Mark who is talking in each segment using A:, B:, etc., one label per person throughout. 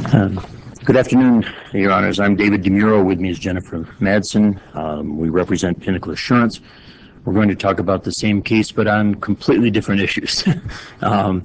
A: Um, Good afternoon, Your Honors. I'm David DeMuro. With me is Jennifer Madsen. We represent Pinnacle Assurance. We're going to talk about the same case, but on completely different issues. um,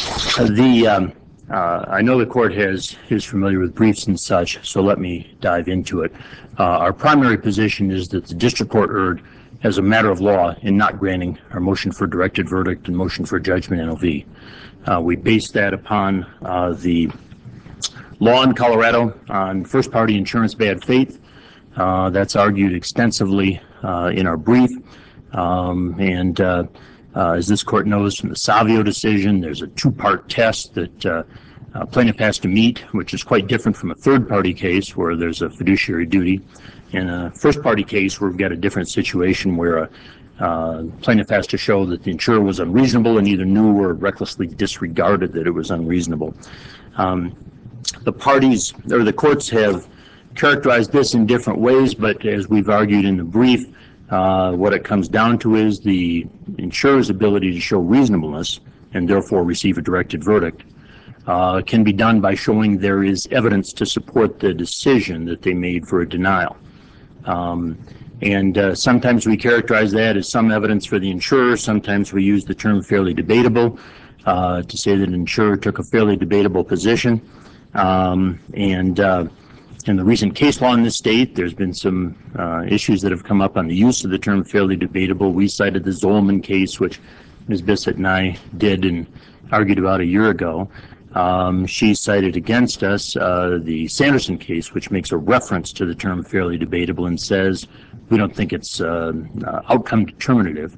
A: I know the court is familiar with briefs and such, so let me dive into it. Our primary position is that the district court erred as a matter of law in not granting our motion for directed verdict and motion for judgment NOV. We base that upon the law in Colorado on first-party insurance bad faith. That's argued extensively in our brief. As this court knows from the Savio decision, there's a two-part test that plaintiff has to meet, which is quite different from a third-party case where there's a fiduciary duty. In a first-party case, we've got a different situation where a plaintiff has to show that the insurer was unreasonable and either knew or recklessly disregarded that it was unreasonable. The parties or the courts have characterized this in different ways, but as we've argued in the brief, what it comes down to is the insurer's ability to show reasonableness and therefore receive a directed verdict can be done by showing there is evidence to support the decision that they made for a denial. Sometimes we characterize that as some evidence for the insurer. Sometimes we use the term fairly debatable to say that an insurer took a fairly debatable position. In the recent case law in this state, there's been some issues that have come up on the use of the term fairly debatable. We cited the Zolman case, which Ms. Bissett and I did and argued about a year ago. She cited against us the Sanderson case, which makes a reference to the term fairly debatable and says we don't think it's outcome determinative.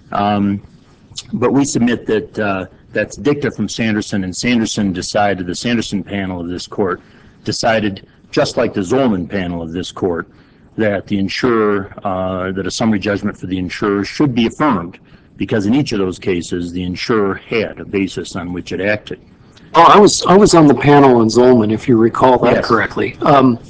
A: But we submit that that's dicta from Sanderson, and the Sanderson panel of this court decided, just like the Zolman panel of this court, that the insurer, that a summary judgment for the insurer should be affirmed because in each of those cases, the insurer had a basis on which it acted.
B: Oh, I was on the panel on Zolman, if you recall that correctly.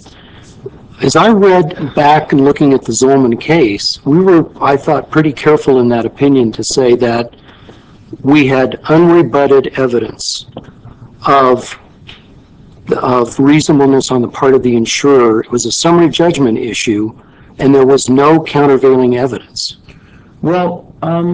B: As I read back and looking at the Zolman case, we were, I thought, pretty careful in that opinion to say that we had unrebutted evidence of reasonableness on the part of the insurer. It was a summary judgment issue, and there was no countervailing evidence.
A: Well, I'm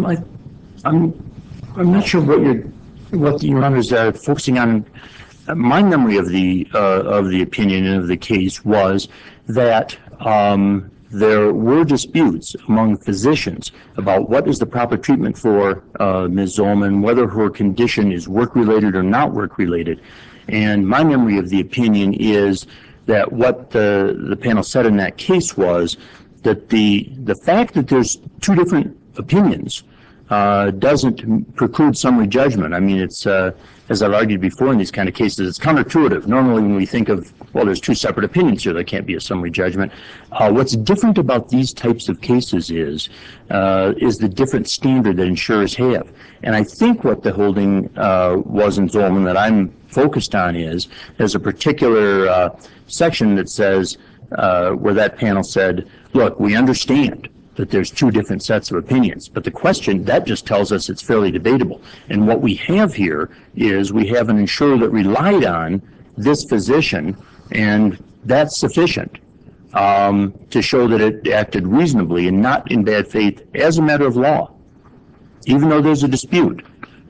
A: not sure what Your Honor is focusing on. My memory of the opinion and of the case was that there were disputes among physicians about what is the proper treatment for Ms. Zolman, whether her condition is work-related or not work-related. And my memory of the opinion is that what the panel said in that case was that the fact that there's two different opinions doesn't preclude summary judgment. I mean, it's as I've argued before in these kind of cases, it's counterintuitive. Normally when we think of, well, there's two separate opinions here, there can't be a summary judgment. What's different about these types of cases is the different standard that insurers have. And I think what the holding was in Zolman that I'm focused on is there's a particular section that says where that panel said, look, we understand that there's two different sets of opinions. But the question, that just tells us it's fairly debatable. And what we have here is we have an insurer that relied on this physician, and that's sufficient to show that it acted reasonably and not in bad faith as a matter of law, even though there's a dispute.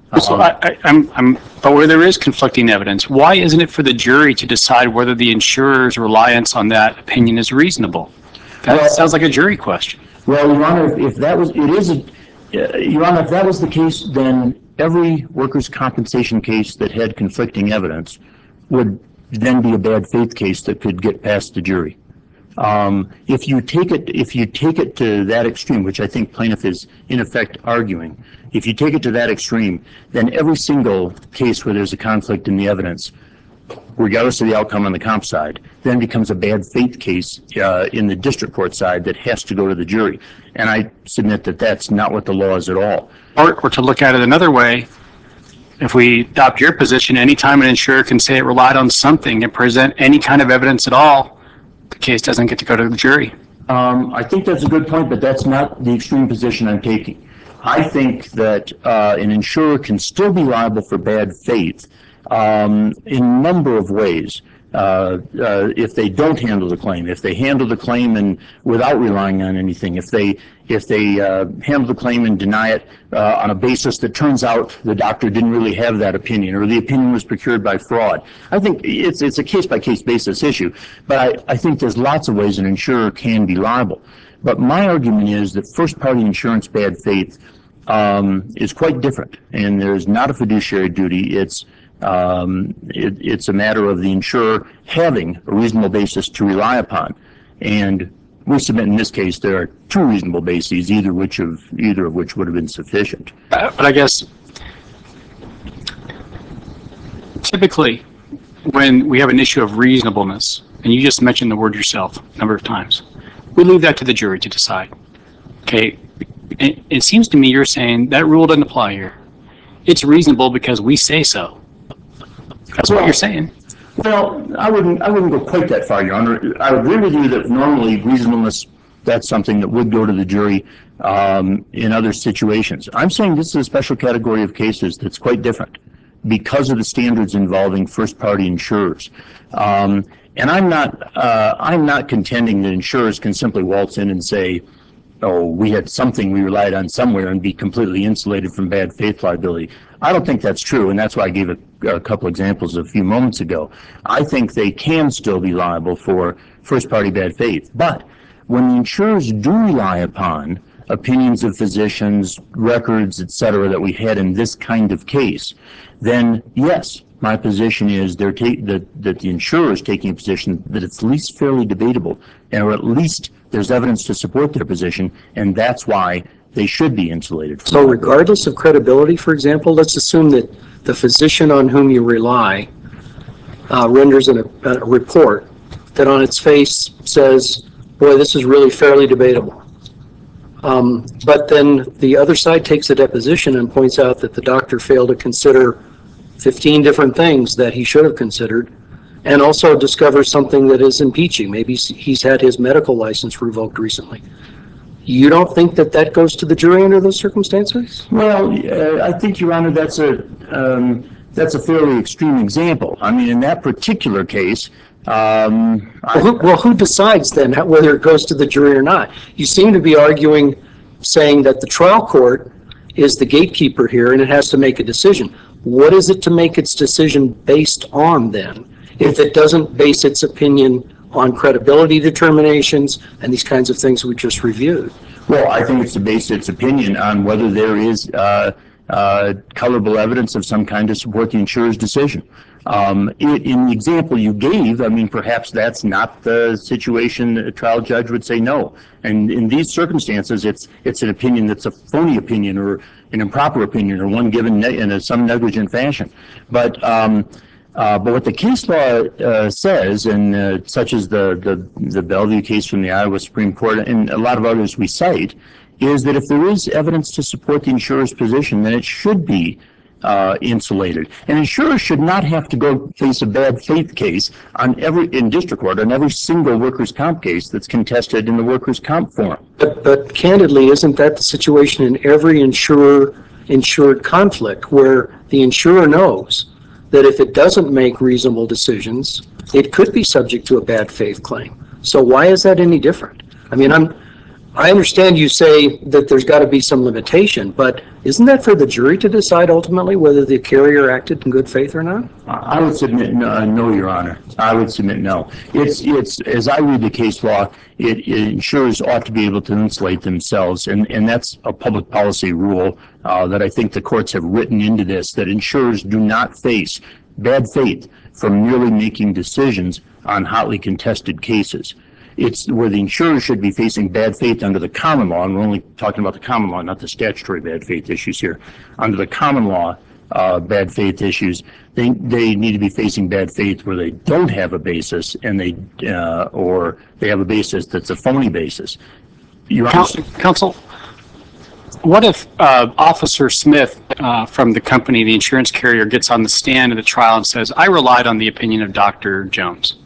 C: But where there is conflicting evidence, why isn't it for the jury to decide whether the insurer's reliance on that opinion is reasonable? That sounds like a jury question.
A: Well, Your Honor, if that was the case, then every workers' compensation case that had conflicting evidence would then be a bad faith case that could get past the jury. If you take it to that extreme, which I think plaintiff is in effect arguing, if you take it to that extreme, then every single case where there's a conflict in the evidence, regardless of the outcome on the comp side, then becomes a bad faith case in the district court side that has to go to the jury. And I submit that that's not what the law is at all.
C: Or to look at it another way, if we adopt your position, anytime an insurer can say it relied on something and present any kind of evidence at all, the case doesn't get to go to the jury.
A: I think that's a good point, but that's not the extreme position I'm taking. I think that an insurer can still be liable for bad faith in a number of ways. If they don't handle the claim, if they handle the claim and without relying on anything, if they handle the claim and deny it on a basis that turns out the doctor didn't really have that opinion, or the opinion was procured by fraud. I think it's a case-by-case basis issue, but I think there's lots of ways an insurer can be liable. But my argument is that first-party insurance bad faith is quite different, and there's not a fiduciary duty. It's a matter of the insurer having a reasonable basis to rely upon, and we submit in this case there are two reasonable bases, either of which would have been sufficient.
C: But I guess typically when we have an issue of reasonableness, and you just mentioned the word yourself a number of times, we leave that to the jury to decide. Okay, it seems to me you're saying that rule doesn't apply here. It's reasonable because we say so. That's what you're saying.
A: Well, I wouldn't go quite that far, Your Honor. I agree with you that normally reasonableness, that's something that would go to the jury in other situations. I'm saying this is a special category of cases that's quite different because of the standards involving first-party insurers. And I'm not contending that insurers can simply waltz in and say, oh, we had something we relied on somewhere and be completely insulated from bad faith liability. I don't think that's true, and that's why I gave a couple examples a few moments ago. I think they can still be liable for first-party bad faith. But when the insurers do rely upon opinions of physicians, records, etc., that we had in this kind of case, then yes, my position is that the insurer is taking a position that it's at least fairly debatable, or at least there's evidence to support their position, and that's why they should be insulated.
B: So regardless of credibility, for example, let's assume that the physician on whom you rely renders a report that on its face says, boy, this is really fairly debatable. But then the other side takes a deposition and points out that the doctor failed to consider 15 different things that he should have considered, and also discovers something that is impeaching. Maybe he's had his medical license revoked recently. You don't think that that goes to the jury under those circumstances?
A: Well, I think, Your Honor, that's a fairly extreme example. I mean, in that particular case,
B: who decides then whether it goes to the jury or not? You seem to be arguing, saying that the trial court is the gatekeeper here and it has to make a decision. What is it to make its decision based on then, if it doesn't base its opinion on credibility determinations and these kinds of things we just reviewed?
A: Well, I think it's to base its opinion on whether there is colorable evidence of some kind to support the insurer's decision. In the example you gave, I mean, perhaps that's not the situation a trial judge would say no. And in these circumstances, it's an opinion that's a phony opinion or an improper opinion or one given in some negligent fashion. But what the case law says, and such as the Bellevue case from the Iowa Supreme Court and a lot of others we cite, is that if there is evidence to support the insurer's position, then it should be insulated. An insurer should not have to go face a bad faith case in district court on every single workers' comp case that's contested in the workers' comp forum.
B: But candidly, isn't that the situation in every insured conflict, where the insurer knows that if it doesn't make reasonable decisions, it could be subject to a bad faith claim? So why is that any different? I mean, I understand you say that there's got to be some limitation, but isn't that for the jury to decide ultimately whether the carrier acted in good faith or not?
A: I would submit no, Your Honor. I would submit no. It's as I read the case law, insurers ought to be able to insulate themselves, and that's a public policy rule that I think the courts have written into this, that insurers do not face bad faith from merely making decisions on hotly contested cases. It's where the insurer should be facing bad faith under the common law, and we're only talking about the common law, not the statutory bad faith issues here. Under the common law bad faith issues, they need to be facing bad faith where they don't have a basis, and or they have a basis that's a phony basis.
C: Counsel, what if Officer Smith from the company, the insurance carrier, gets on the stand at the trial and says, I relied on the opinion of Dr. Jones?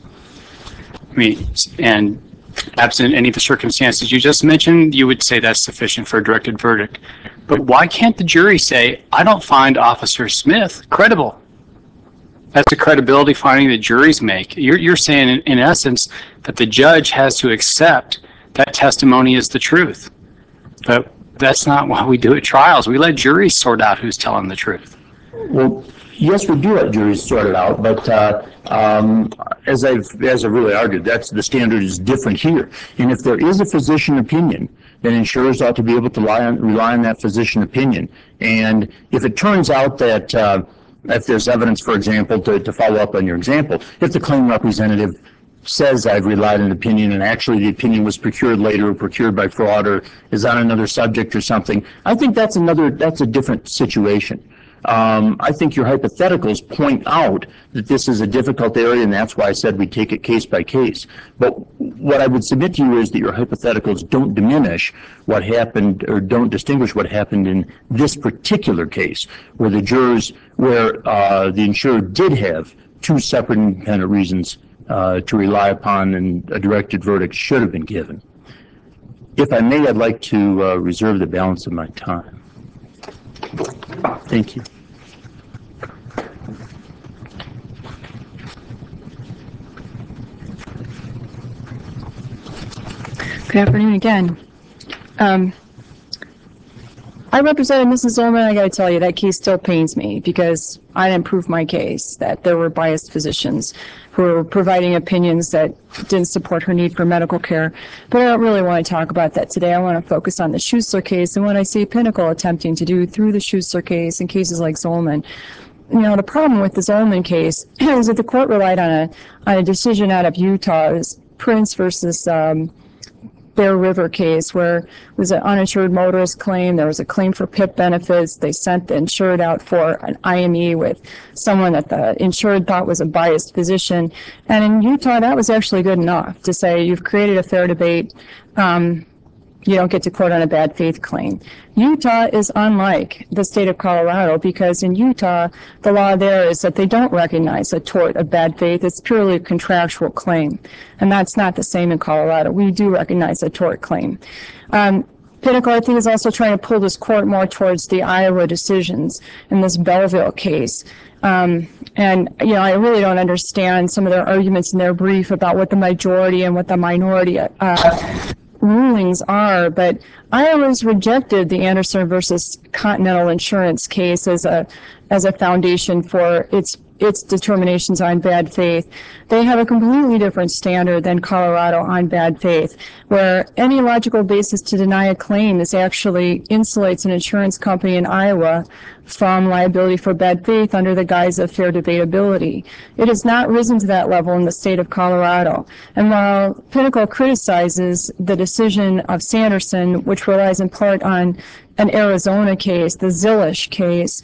C: I mean, and absent any of the circumstances you just mentioned, you would say that's sufficient for a directed verdict. But why can't the jury say, I don't find Officer Smith credible? That's a credibility finding that juries make. You're saying, in essence, that the judge has to accept that testimony is the truth. But that's not what we do at trials. We let juries sort out who's telling the truth.
A: Well, yes, we do let juries sort it out, but as I've really argued, that's the standard is different here. And if there is a physician opinion, then insurers ought to be able to rely on that physician opinion. And if it turns out that if there's evidence, for example, to follow up on your example, if the claim representative says I've relied on an opinion and actually the opinion was procured later or procured by fraud or is on another subject or something, I think that's a different situation. I think your hypotheticals point out that this is a difficult area, and that's why I said we take it case by case. But what I would submit to you is that your hypotheticals don't diminish what happened or don't distinguish what happened in this particular case, where the insurer did have two separate independent reasons to rely upon, and a directed verdict should have been given. If I may, I'd like to reserve the balance of my time. Thank you.
D: Good afternoon again. I represented Mrs. Zollman. I got to tell you, that case still pains me because I didn't prove my case, that there were biased physicians who were providing opinions that didn't support her need for medical care. But I don't really want to talk about that today. I want to focus on the Schuessler case and what I see Pinnacle attempting to do through the Schuessler case and cases like Zollman. You know, the problem with the Zollman case is that the court relied on a decision out of Utah. It was Prince versus Bear River case, where it was an uninsured motorist claim. There was a claim for PIP benefits. They sent the insured out for an IME with someone that the insured thought was a biased physician. And in Utah, that was actually good enough to say you've created a fair debate. You don't get to quote on a bad faith claim. Utah is unlike the state of Colorado because in Utah, the law there is that they don't recognize a tort of bad faith. It's purely a contractual claim. And that's not the same in Colorado. We do recognize a tort claim. Pinnacle, I think, is also trying to pull this court more towards the Iowa decisions in this Belleville case. And, you know, I really don't understand some of their arguments in their brief about what the majority and what the minority rulings are, but Iowa's rejected the Anderson versus Continental Insurance case as a foundation for its determinations on bad faith. They have a completely different standard than Colorado on bad faith, where any logical basis to deny a claim is actually insulates an insurance company in Iowa from liability for bad faith under the guise of fair debatability. It has not risen to that level in the state of Colorado. And while Pinnacle criticizes the decision of Sanderson, which relies in part on an Arizona case, the Zillish case,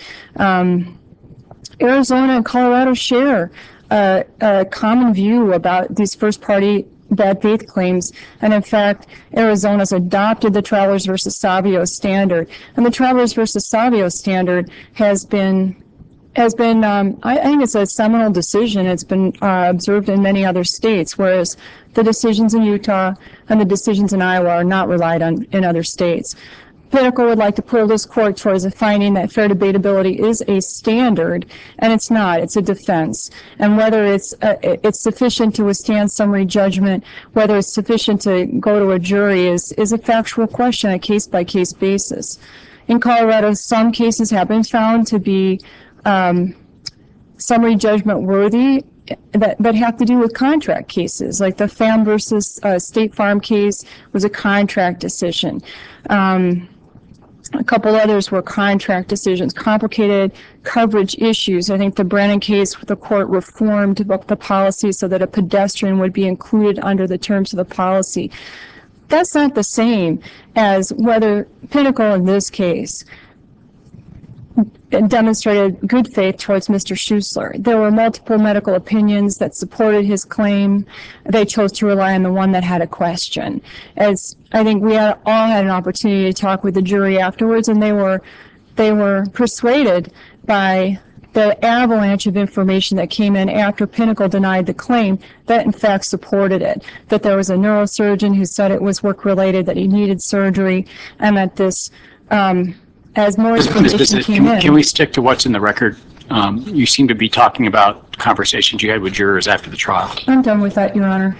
D: Arizona and Colorado share a common view about these first-party bad faith claims, and in fact, Arizona's adopted the Travelers versus Savio standard, and the Travelers versus Savio standard has been I think it's a seminal decision. It's been observed in many other states, whereas the decisions in Utah and the decisions in Iowa are not relied on in other states. Pinnacle would like to pull this court towards a finding that fair debatability is a standard, and it's not. It's a defense. And whether it's sufficient to withstand summary judgment, whether it's sufficient to go to a jury is a factual question, a case-by-case basis. In Colorado, some cases have been found to be summary judgment worthy, that have to do with contract cases, like the Pham versus State Farm case was a contract decision. A couple others were contract decisions, complicated coverage issues. I think the Brennan case, the court reformed the policy so that a pedestrian would be included under the terms of the policy. That's not the same as whether Pinnacle in this case demonstrated good faith towards Mr. Schuessler. There were multiple medical opinions that supported his claim. They chose to rely on the one that had a question. As I think we all had an opportunity to talk with the jury afterwards, and they were persuaded by the avalanche of information that came in after Pinnacle denied the claim that in fact supported it, that there was a neurosurgeon who said it was work-related, that he needed surgery, and that this as more information came in.
C: Can we stick to what's in the record? You seem to be talking about conversations you had with jurors after the trial?
D: I'm done with that, Your Honor.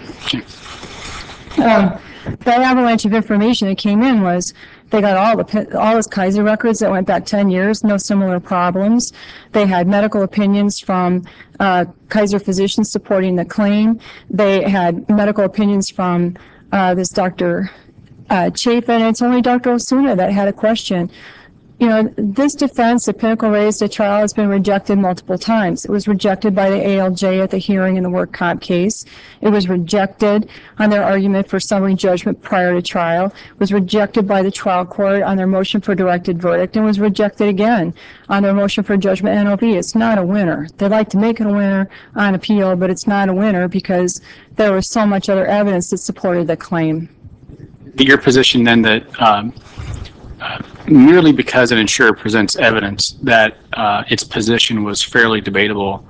D: The avalanche of information that came in was they got all his Kaiser records that went back 10 years, no similar problems. They had medical opinions from Kaiser physicians supporting the claim. They had medical opinions from this Dr. Chapin, and it's only Dr. Osuna that had a question. You know, this defense that Pinnacle raised at trial has been rejected multiple times. It was rejected by the ALJ at the hearing in the work comp case. It was rejected on their argument for summary judgment prior to trial. It was rejected by the trial court on their motion for directed verdict, and was rejected again on their motion for judgment NOV. It's not a winner. They'd like to make it a winner on appeal, but it's not a winner because there was so much other evidence that supported the claim.
C: Your position then that merely because an insurer presents evidence that its position was fairly debatable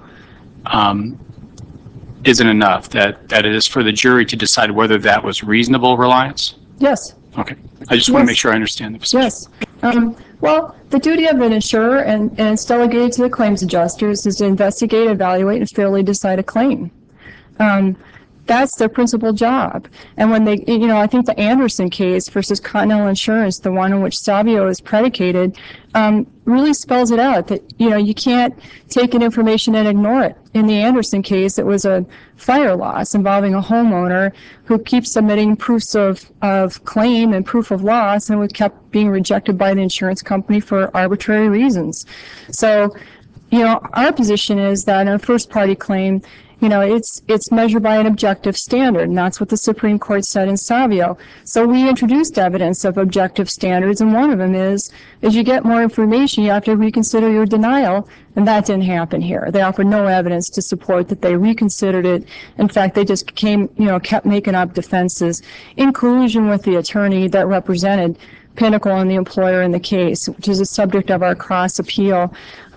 C: isn't enough, that it is for the jury to decide whether that was reasonable reliance?
D: Yes.
C: Okay. I just want to make sure I understand the position.
D: Yes. Well, the duty of an insurer, and it's delegated to the claims adjusters, is to investigate, evaluate, and fairly decide a claim. That's their principal job. And when they, you know, I think the Anderson case versus Continental Insurance, the one in which Savio is predicated, really spells it out that, you know, you can't take an information and ignore it. In the Anderson case, it was a fire loss involving a homeowner who keeps submitting proofs of claim and proof of loss, and was kept being rejected by the insurance company for arbitrary reasons. So, you know, our position is that in a first party claim, you know, it's measured by an objective standard, and that's what the Supreme Court said in Savio. So we introduced evidence of objective standards, and one of them is, as you get more information, you have to reconsider your denial, and that didn't happen here. They offered no evidence to support that they reconsidered it. In fact, they just kept making up defenses in collusion with the attorney that represented Pinnacle and the employer in the case, which is a subject of our cross appeal.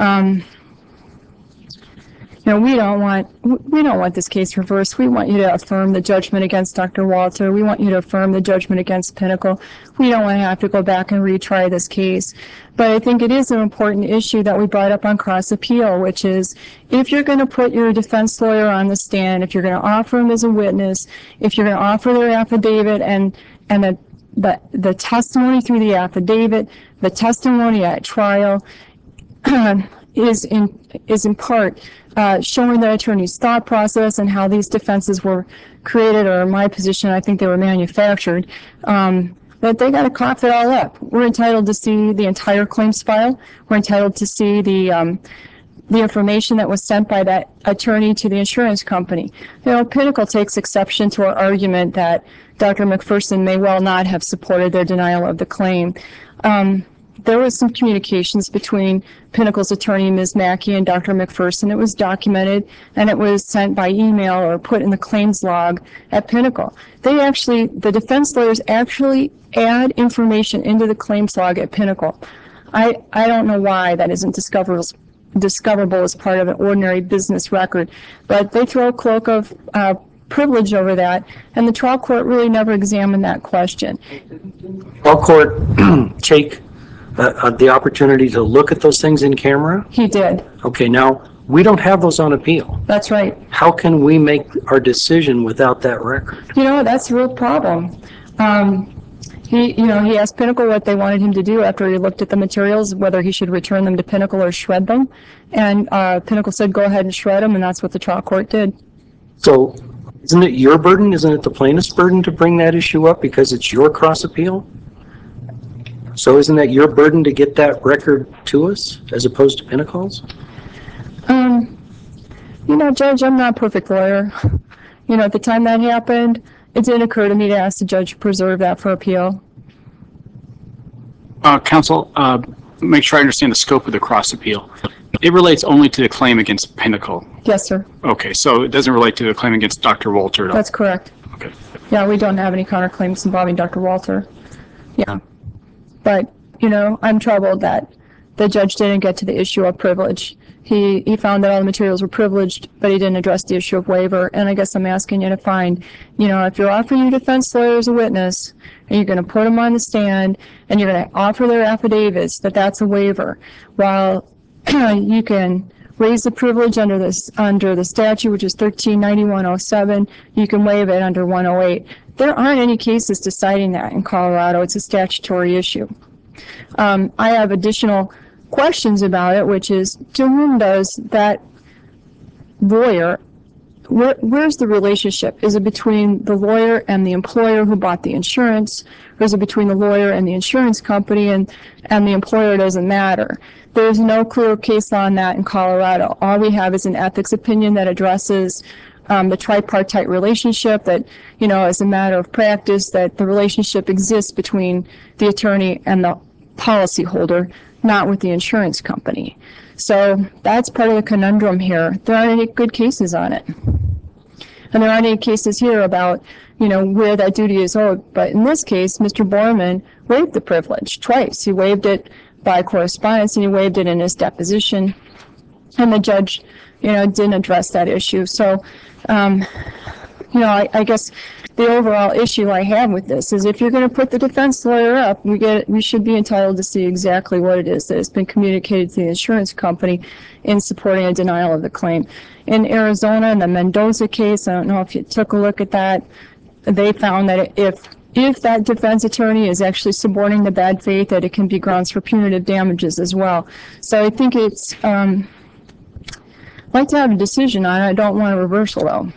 D: You know, we don't want this case reversed. We want you to affirm the judgment against Dr. Walter. We want you to affirm the judgment against Pinnacle. We don't want to have to go back and retry this case. But I think it is an important issue that we brought up on cross appeal, which is if you're going to put your defense lawyer on the stand, if you're going to offer him as a witness, if you're going to offer their affidavit and the testimony through the affidavit, the testimony at trial, is in part showing the attorney's thought process and how these defenses were created, or in my position, I think they were manufactured, that they got to cough it all up. We're entitled to see the entire claims file. We're entitled to see the information that was sent by that attorney to the insurance company. You know, Pinnacle takes exception to our argument that Dr. McPherson may well not have supported their denial of the claim. There was some communications between Pinnacle's attorney, Ms. Mackey, and Dr. McPherson. It was documented, and it was sent by email or put in the claims log at Pinnacle. The defense lawyers actually add information into the claims log at Pinnacle. I don't know why that isn't discoverable as part of an ordinary business record, but they throw a cloak of privilege over that, and the trial court really never examined that question.
B: Trial court take the opportunity to look at those things in camera? He
D: did.
B: Okay, now, we don't have those on appeal.
D: That's right.
B: How can we make our decision without that record?
D: You know, that's a real problem. He asked Pinnacle what they wanted him to do after he looked at the materials, whether he should return them to Pinnacle or shred them. And Pinnacle said, go ahead and shred them, and that's what the trial court did.
B: So, isn't it your burden? Isn't it the plaintiff's burden to bring that issue up because it's your cross appeal? So isn't that your burden to get that record to us as opposed to Pinnacle's?
D: You know, Judge, I'm not a perfect lawyer. You know, at the time that happened, it didn't occur to me to ask the judge to preserve that for appeal.
C: Counsel, make sure I understand the scope of the cross appeal. It relates only to the claim against Pinnacle.
D: Yes, sir.
C: Okay, so it doesn't relate to the claim against Dr. Walter at all?
D: That's correct.
C: Okay.
D: Yeah, we don't have any counterclaims involving Dr. Walter. Yeah. But, you know, I'm troubled that the judge didn't get to the issue of privilege. He found that all the materials were privileged, but he didn't address the issue of waiver. And I guess I'm asking you to find, you know, if you're offering your defense lawyer as a witness, and you're going to put them on the stand, and you're going to offer their affidavits, that's a waiver. While you can raise the privilege under the statute, which is 139107. You can waive it under 108. There aren't any cases deciding that in Colorado. It's a statutory issue. I have additional questions about it, which is, to whom does that lawyer, where's the relationship? Is it between the lawyer and the employer who bought the insurance? Or is it between the lawyer and the insurance company, and the employer doesn't matter? There's no clear case law on that in Colorado. All we have is an ethics opinion that addresses the tripartite relationship, that, as a matter of practice, that the relationship exists between the attorney and the policyholder, not with the insurance company. So that's part of the conundrum here. There aren't any good cases on it. And there aren't any cases here about, where that duty is owed. But in this case, Mr. Borman waived the privilege twice. He waived it by correspondence, and he waived it in his deposition. And the judge, didn't address that issue. So, I guess the overall issue I have with this is, if you're going to put the defense lawyer up, we should be entitled to see exactly what it is that has been communicated to the insurance company in supporting a denial of the claim. In Arizona, in the Mendoza case, I don't know if you took a look at that, they found that if that defense attorney is actually suborning the bad faith, that it can be grounds for punitive damages as well. So I think it's, I'd like to have a decision on it. I don't want a reversal, though.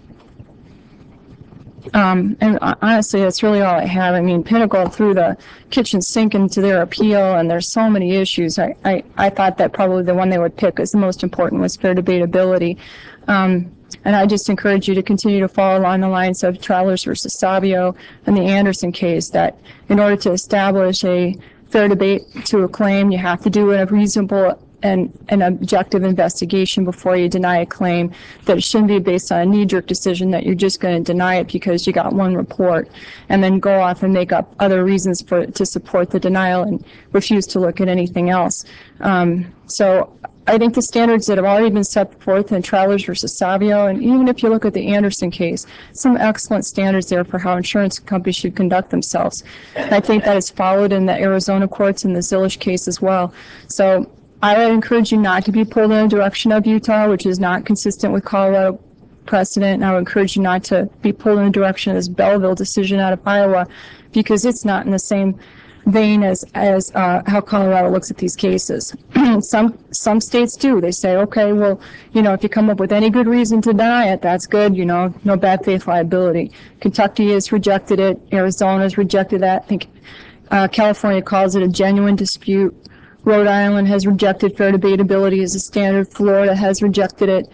D: And honestly, that's really all I have. I mean, Pinnacle threw the kitchen sink into their appeal, and there's so many issues. I thought that probably the one they would pick as the most important was fair debatability. And I just encourage you to continue to follow along the lines of Travelers versus Savio and the Anderson case, that in order to establish a fair debate to a claim, you have to do a reasonable and an objective investigation before you deny a claim, that it shouldn't be based on a knee-jerk decision that you're just going to deny it because you got one report, and then go off and make up other reasons to support the denial and refuse to look at anything else. So I think the standards that have already been set forth in Travelers versus Savio, and even if you look at the Anderson case, some excellent standards there for how insurance companies should conduct themselves. And I think that is followed in the Arizona courts in the Zilish case as well. So I would encourage you not to be pulled in the direction of Utah, which is not consistent with Colorado precedent. And I would encourage you not to be pulled in the direction of this Belleville decision out of Iowa, because it's not in the same vein as how Colorado looks at these cases. Some states do. They say, okay, well, if you come up with any good reason to deny it, that's good, no bad faith liability. Kentucky has rejected it. Arizona has rejected that. I think California calls it a genuine dispute. Rhode Island has rejected fair debatability as a standard. Florida has rejected it.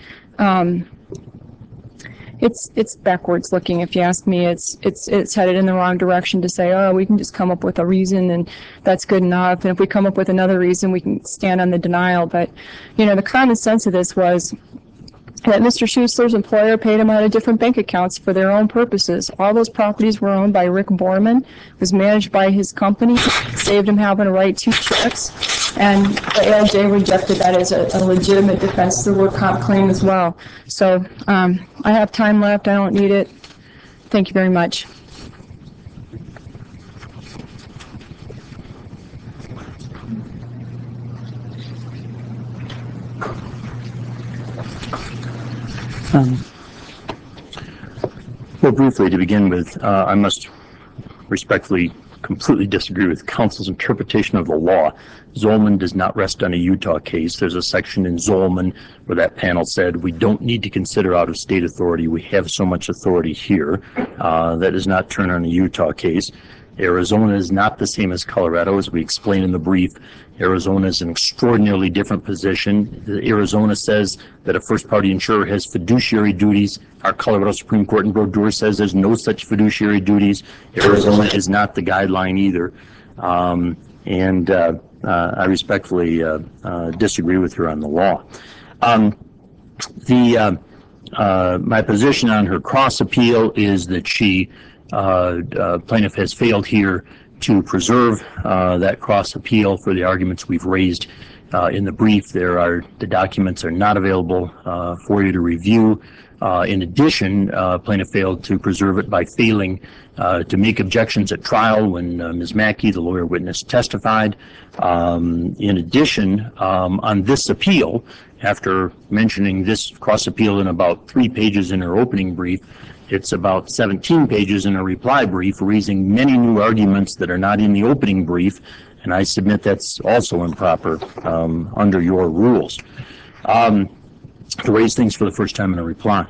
D: It's backwards looking, if you ask me. It's headed in the wrong direction to say, oh, we can just come up with a reason and that's good enough. And if we come up with another reason, we can stand on the denial. But, the common sense of this was that Mr. Schuessler's employer paid him out of different bank accounts for their own purposes. All those properties were owned by Rick Borman, was managed by his company, saved him having to write 2 checks, and the ALJ rejected that as a legitimate defense to the work comp claim as well. So I have time left. I don't need it. Thank you very much.
A: Well, briefly, to begin with, I must respectfully completely disagree with counsel's interpretation of the law. Zolman does not rest on a Utah case. There's a section in Zolman where that panel said, we don't need to consider out-of-state authority. We have so much authority here. That does not turn on a Utah case. Arizona is not the same as Colorado, as we explained in the brief. Arizona is an extraordinarily different position. Arizona says that a first-party insurer has fiduciary duties. Our Colorado Supreme Court in Brodeur says there's no such fiduciary duties. Arizona is not the guideline either. I respectfully disagree with her on the law. My position on her cross appeal is that plaintiff has failed here to preserve that cross appeal for the arguments we've raised in the brief. The documents are not available for you to review. In addition, plaintiff failed to preserve it by failing to make objections at trial when Ms. Mackey, the lawyer witness, testified. In addition, on this appeal, after mentioning this cross appeal in about 3 pages in her opening brief, it's about 17 pages in her reply brief, raising many new arguments that are not in the opening brief, and I submit that's also improper under your rules. To raise things for the first time in a reply.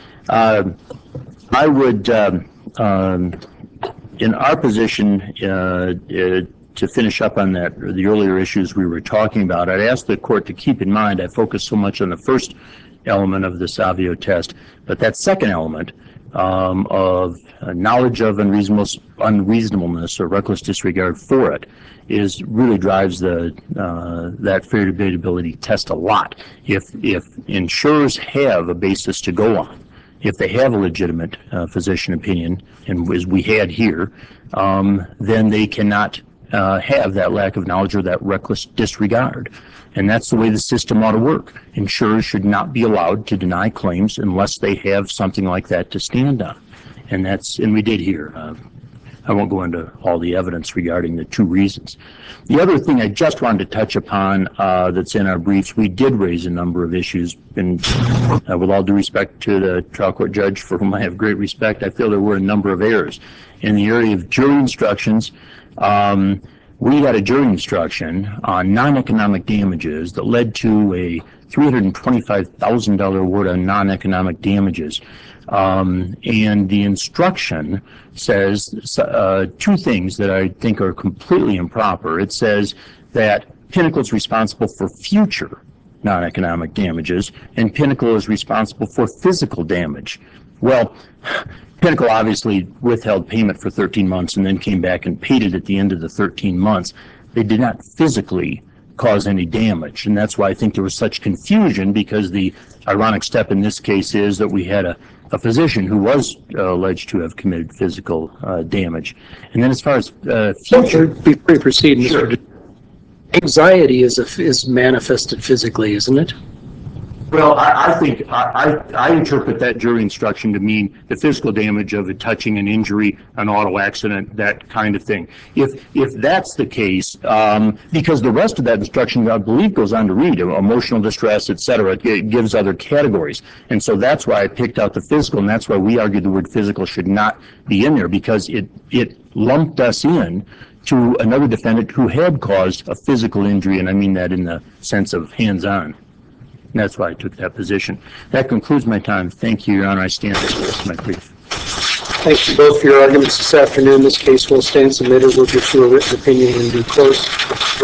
A: I would, in our position, to finish up on that, the earlier issues we were talking about, I'd ask the court to keep in mind, I focus so much on the first element of the Savio test, but that second element of knowledge of unreasonableness or reckless disregard for it really drives that fair debatability test a lot. If insurers have a basis to go on, if they have a legitimate physician opinion, and as we had here, then they cannot have that lack of knowledge or that reckless disregard. And that's the way the system ought to work. Insurers should not be allowed to deny claims unless they have something like that to stand on. And we did here. I won't go into all the evidence regarding the 2 reasons. The other thing I just wanted to touch upon that's in our briefs, we did raise a number of issues, and with all due respect to the trial court judge, for whom I have great respect, I feel there were a number of errors. In the area of jury instructions, we had a jury instruction on non-economic damages that led to a $325,000 award on non-economic damages. And the instruction says 2 things that I think are completely improper. It says that Pinnacle is responsible for future non-economic damages, and Pinnacle is responsible for physical damage. Well, Pinnacle obviously withheld payment for 13 months and then came back and paid it at the end of the 13 months. They did not physically cause any damage, and that's why I think there was such confusion, because the ironic step in this case is that we had a physician who was alleged to have committed physical damage. And then as far as future...
B: Before you proceed, Mr. Anxiety is manifested physically, isn't it?
A: Well, I think I interpret that jury instruction to mean the physical damage of touching an injury, an auto accident, that kind of thing. If that's the case, because the rest of that instruction, I believe, goes on to read emotional distress, etc. It gives other categories, and so that's why I picked out the physical, and that's why we argued the word physical should not be in there, because it lumped us in to another defendant who had caused a physical injury, and I mean that in the sense of hands-on. And that's why I took that position. That concludes my time. Thank you, Your Honor. I stand for the rest of my brief.
B: Thank you both for your arguments this afternoon. This case will stand submitted. We'll get you a written opinion in due course.